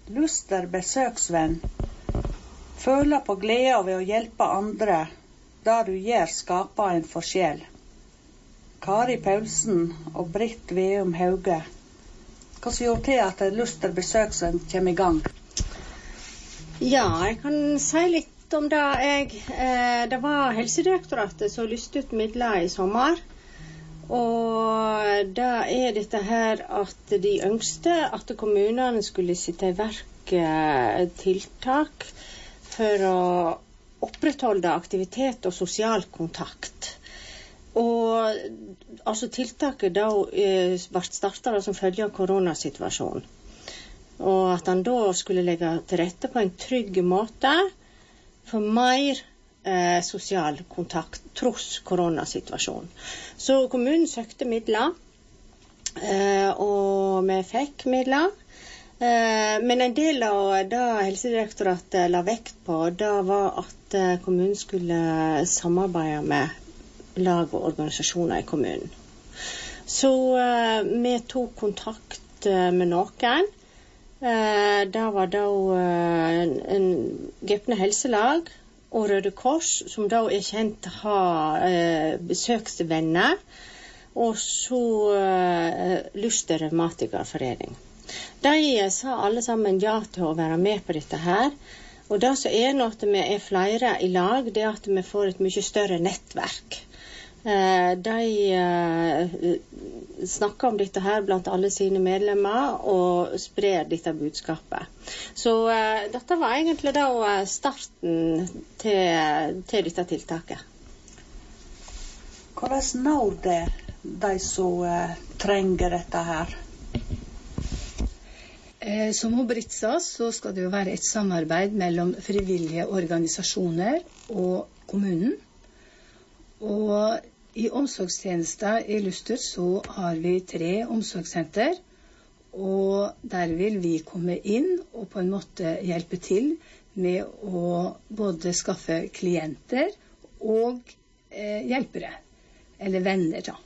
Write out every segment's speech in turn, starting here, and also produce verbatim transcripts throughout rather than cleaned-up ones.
Luster besøksvenn. Føler på glede ved å hjelpe andre. Det du gjør skaper en forskjell. Kari Paulsen og Britt Veum Hauge. Hva som gjør til at Luster besøksvenn kommer i gang? Ja, jeg kan si litt om det. Jeg, eh, det var Helsedirektoratet som lyste ut midler i sommer. Og da er dette her at de ønskte at kommunene skulle sitte i verk tiltak for å opprettholde aktivitet og sosial kontakt. Og altså tiltaket da ble startet som følge av koronasituasjonen. Og at han da skulle legge til rette på en trygg måte for mer Eh, sosial kontakt tross koronasituasjonen. Så kommunen søkte midler, eh, og vi fikk midler. Eh, men en del av det Helsedirektoratet la vekt på, det var at eh, kommunen skulle samarbeide med lag og organisasjoner i kommunen. Så eh, vi tok kontakt eh, med noen. Eh, det var da eh, en Gaupne Helselag og Røde Kors, som da er kjent til å ha eh, besøksvenner, og så eh, Luster Revmatikerforening. De sa alle sammen ja til å være med på dette her, og det som er nå at vi er flere i lag, det er at vi får et mye større nettverk. Eh, de eh, snakker om dette her blant alle sine medlemmer og sprer dette budskapet. Så uh, dette var egentlig da starten til, til dette tiltaket. Hvordan når det de som uh, trenger dette her? Eh, som Britt sa, så skal det jo være et samarbeid mellom frivillige organisasjoner og kommunen. Og i omsorgstjenester i Luster så har vi tre omsorgssenter, og der vil vi komme inn og på en måte hjelpe til med å både skaffe klienter og eh, hjelpere, eller venner da.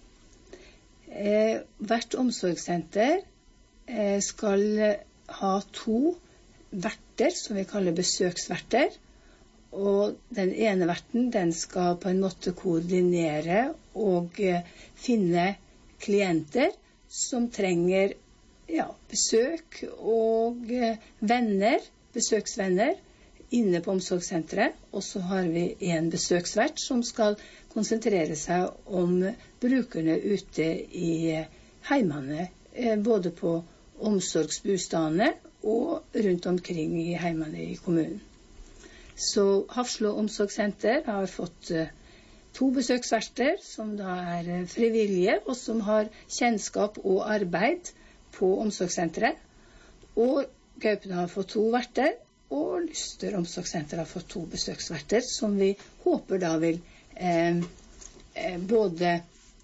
Eh, hvert omsorgssenter eh, skal ha to verter, som vi kaller besøksverter, og den ene verten, den skal på en måte koordinere og eh, finne klienter som trenger ja, besøk og eh, venner, besøksvenner inne på omsorgssenteret. Og så har vi en besøksvert som skal konsentrere seg om brukerne ute i heimene, eh, både på omsorgsbostedene og rundt omkring i heimene i kommunen. Så Hafslå omsorgssenter har fått uh, to besøksverter som da er uh, frivillige og som har kjennskap og arbeid på omsorgssenteret. Og Gaupne har fått to verter, og Luster omsorgssenter har fått to besøksverter som vi håper da vil eh, eh, både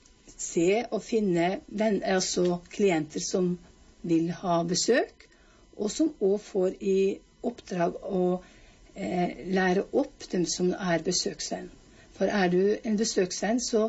se og finne venn, altså klienter som vil ha besøk, og som også får i oppdrag å Eh, lære opp dem som er besøksvenn. For er du en besøksvenn, så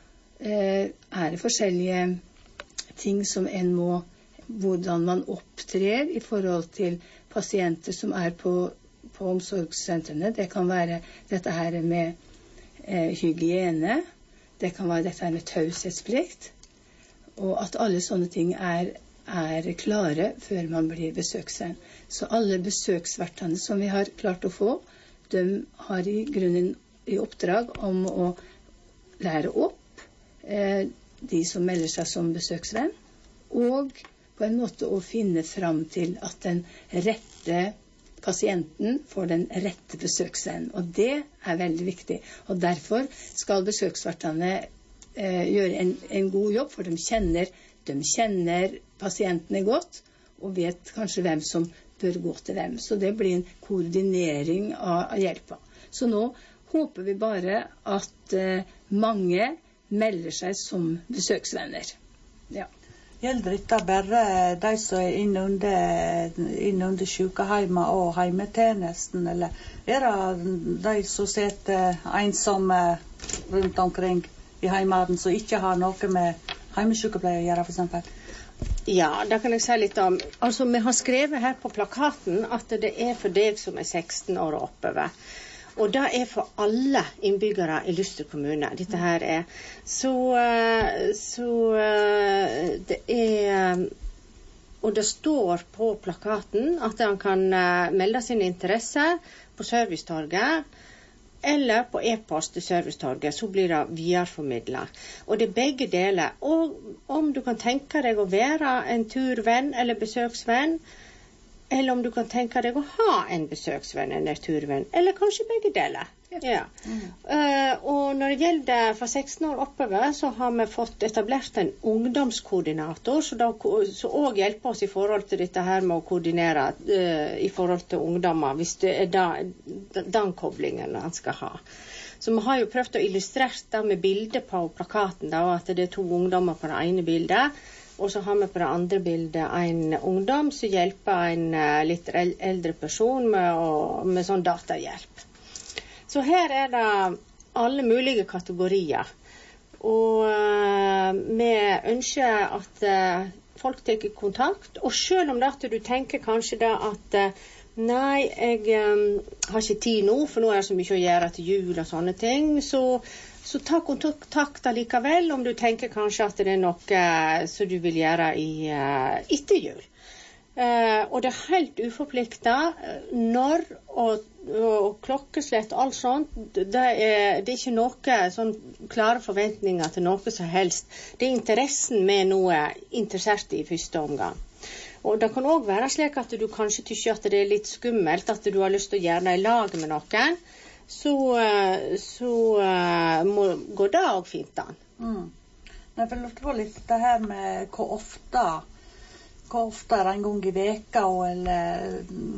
eh, er det forskjellige ting som en må, hvordan man opptrer i forhold til pasienter som er på, på omsorgssentrene. Det kan være dette her med eh, hygiene, det kan være dette her med taushetsplikt, og at alle sånne ting er er klare før man blir besøksvenn. Så alle besøksvertene som vi har klart å få, de har i grunnen i oppdrag om å lære opp eh, de som melder seg som besøksvenn, og på en måte å finne fram til at den rette pasienten får den rette besøksvenn. Og det er veldig viktig. Og derfor skal besøksvertene eh, gjøre en, en god jobb, for de kjenner De kjenner pasientene godt, og vet kanskje hvem som bør gå til hvem. Så det blir en koordinering av, av hjelpa. Så nå håper vi bare at eh, mange melder seg som besøksvenner. Ja. Gjelder dette bare de som er inne under, inne under sykeheimer og heimetjenesten, eller er det de som sitter ensomme rundt omkring i heimaden, som ikke har noe med heimesykepleie å gjøre, for eksempel? Ja, det kan jeg si litt om. Altså, vi har skrevet her på plakaten at det er for deg som er seksten år og oppover. Og det er for alle innbyggere i Luster kommune. Dette her er. Så, så det er... Og det står på plakaten at han kan melde sin interesse på Servicetorget eller på e-post til Servicetorget, så blir det videreformidlet. Og det er begge deler. Og om du kan tenke deg å være en turvenn eller besøksvenn, eller om du kan tenke deg å ha en besøksvenn eller turvenn, eller kanskje begge deler. Ja. Ja. Mm. Uh, og når det gjelder fra seksten år oppover, så har vi fått etablert en ungdomskoordinator, så da, så også hjelper oss i forhold til dette her med å koordinere uh, i forhold til ungdommer, hvis det er da, den koblingen han skal ha. Så vi har jo prøvd å illustrere det med bilder på plakaten, da, at det er to ungdommer på det ene bildet, og så har vi på det andre bildet en ungdom som hjelper en uh, litt eldre person med, å, med sånn datahjelp. Så her er det alle mulige kategorier. Og uh, vi ønsker at uh, folk tar kontakt. Og selv om det at du tenker kanskje da at uh, nei, jeg um, har ikke tid nå, for nå er det så mye å gjøre til jul og sånne ting, så, så ta kontakt likevel om du tenker kanskje at det er noe uh, som du vil gjøre i, uh, etter jul. Uh, og det er helt uforpliktet når og, og klokkeslett og alt sånt. Det er, det er ikke noe sånn klare forventninger til noe som helst. Det er interessen med noe interessert i første omgang. Og det kan også være slik at du kanskje tykker at det er litt skummelt, at du har lyst til å gjøre det i lag med noen. Så, så uh, må, går det også fint an. Mm. Jeg vil lufte på litt det her med hvor ofte Hvor ofte er det en gang i veka, eller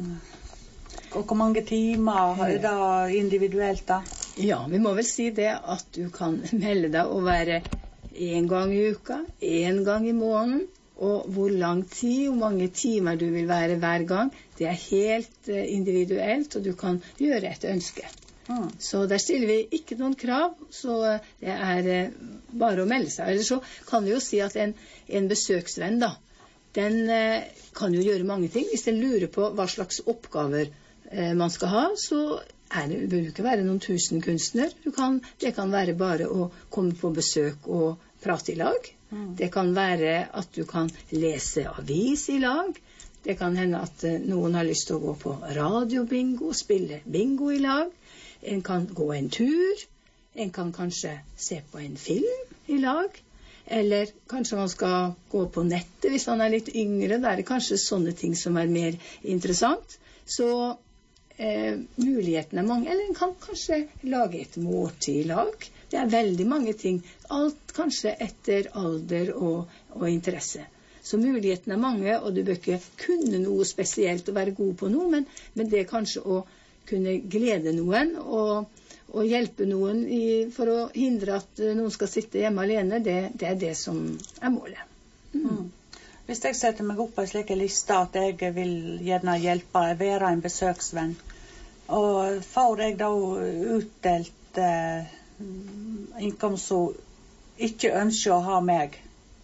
og hvor mange timer er det individuelt da? Ja, vi må vel si det at du kan melde deg å være en gang i uka, en gang i måneden, og hvor lang tid, hvor mange timer du vil være hver gang, det er helt individuelt, og du kan gjøre et ønske. Mm. Så der stiller vi ikke noen krav, så det er bare å melde seg. Eller så kan vi jo si at en, en besøksvenn da, den eh, kan jo gjøre mange ting. Hvis den lurer på hva slags oppgaver eh, man skal ha, så er det, bør det ikke være noen tusen kunstner. Du kan, det kan være bare å komme på besøk og prate i lag. Mm. Det kan være at du kan lese avis i lag. Det kan hende at eh, noen har lyst til å gå på radiobingo, spille bingo i lag. En kan gå en tur. En kan kanskje se på en film i lag. Eller kanskje man skal gå på nettet hvis man er litt yngre. Da er det kanskje sånne ting som er mer interessant. Så eh, mulighetene er mange. Eller en kan kanskje lage et måltid i lag. Det er veldig mange ting. Alt kanskje etter alder og, og interesse. Så mulighetene er mange, og du bør ikke kunne noe spesielt og være god på noe, men, men det er kanskje å kunne glede noen og og hjelpe noen i, for å hindre at noen skal sitte hjemme alene, det, det er det som er målet. Mm. Mm. Hvis jeg setter meg opp på en slik liste at jeg vil gjerne hjelpe, være en besøksvenn, og får jeg da utdelt eh, inkomst som ikke ønsker å ha meg,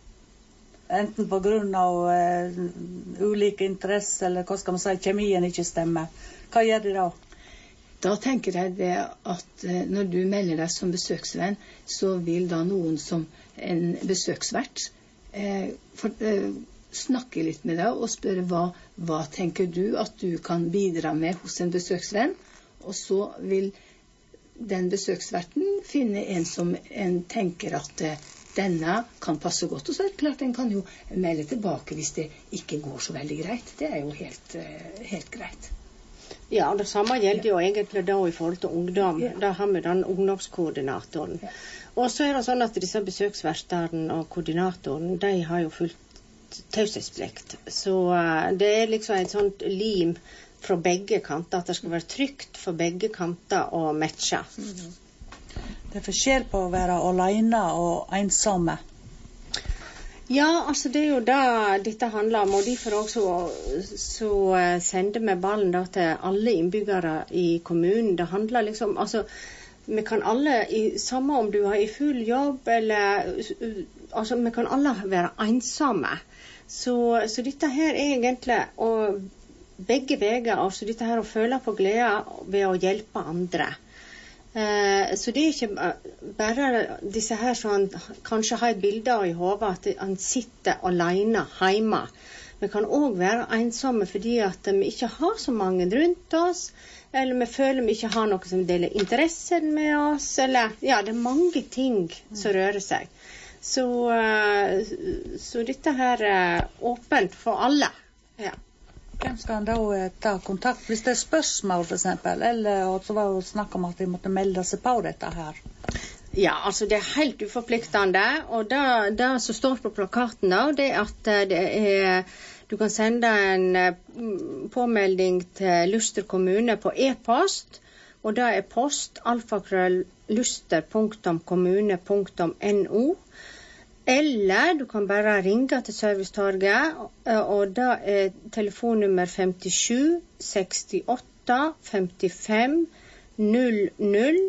enten på grunn av eh, ulike interesser, eller hva skal man si, kjemien ikke stemmer, hva gjør de da? Da tenker jeg det at eh, når du melder deg som besøksvenn, så vil da noen som en besøksvert eh, for, eh, snakke litt med deg og spørre hva, hva tenker du at du kan bidra med hos en besøksvenn, og så vil den besøksverten finne en som en tenker at eh, denne kan passe godt, og så er det klart en kan jo melde tilbake hvis det ikke går så veldig greit. Det er jo helt, eh, helt greit. Ja, det samme gjelder jo egentlig da i forhold til ungdom. Ja. Da har vi den ungdomskoordinatoren. Ja. Og så er det sånn at disse besøksvertene og koordinatoren, de har jo fullt taushetsplikt. Så uh, det er liksom et sånt lim fra begge kanter, at det skal være trygt for begge kanter å matche. Mm-hmm. Det er forskjell på å være alene og ensomme. Ja, altså det er jo det dette handler om, og derfor også så sender vi ballen da til alle innbyggere i kommunen. Det handler liksom, altså vi kan alle, i, samme om du er i full jobb, eller altså vi kan alle være ensomme. Så, så dette her er egentlig og begge veger, altså dette her å føle på glede ved å hjelpe andre. Eh, så det er ikke bare disse her som kanskje har et bilde i hodet at han sitter alene hjemme. Vi kan også være ensomme fordi at vi ikke har så mange rundt oss, eller vi føler vi ikke har noe som deler interessen med oss, eller ja, det er mange ting som rører seg. Så, så dette her er åpent for alle. Ja. Hvem skal han da ta kontakt? Hvis det er spørsmål for eksempel, eller så var det snakk om at de måtte melde seg på dette her. Ja, altså det er helt uforpliktende, og det, det som står på plakaten da, det er at det er, du kan sende en påmelding til Luster kommune på e-post, og det er post alfakrøll luster punktum kommune punktum no, eller du kan bare ringe til Servicetorget, og det er telefonnummer femtisju sekstiåtte femtifem null null.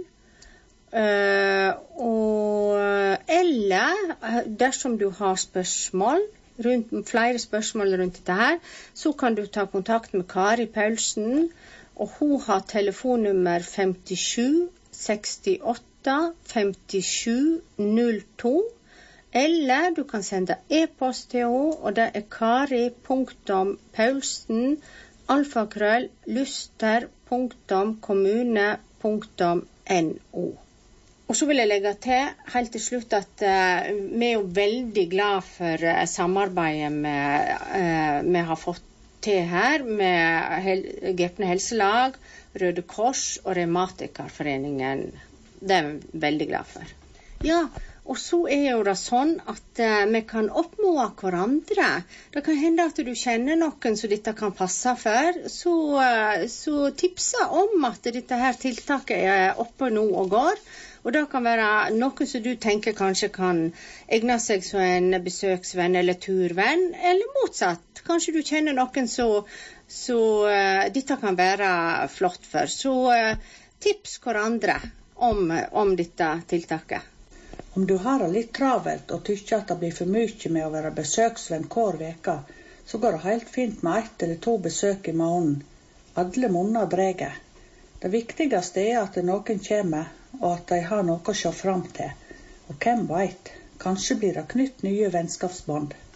Uh, og, eller dersom du har spørsmål rundt, flere spørsmål rundt dette her, så kan du ta kontakt med Kari Paulsen, og hun har telefonnummer femtisju sekstiåtte femtisju null to, eller du kan sende e-post til henne, og det er kari punktum paulsen alfakrøll luster punktum kommune punktum no. Og så vil jeg legge til helt til slutt at uh, vi er jo veldig glad for uh, samarbeidet med, uh, vi har fått til her med hel Gepne Helselag, Røde Kors og Reumatikerforeningen. Det er vi veldig glad for. Ja, og så er jo det sånn at uh, vi kan oppmuntre hverandre. Det kan hende at du kjenner noen som dette kan passe for, så, uh, så tipsa om at dette her tiltaket er oppe nå og går. Og det kan være noe som du tenker kanskje kan egne seg som en besøksvenn eller turvenn, eller motsatt. Kanskje du kjenner noen som så, uh, dette kan være flott for. Så uh, tips hverandre om, om dette tiltaket. Om du har det litt travelt og tykker at det blir for mye med å være besøksvenn hver veka, så går det helt fint med ett eller to besøk i måneden. Alle måneder dreger. Det viktigste er at noen kommer, og at de har noe å se fram til. Og hvem vet, kanskje blir det knytt nye vennskapsbånd.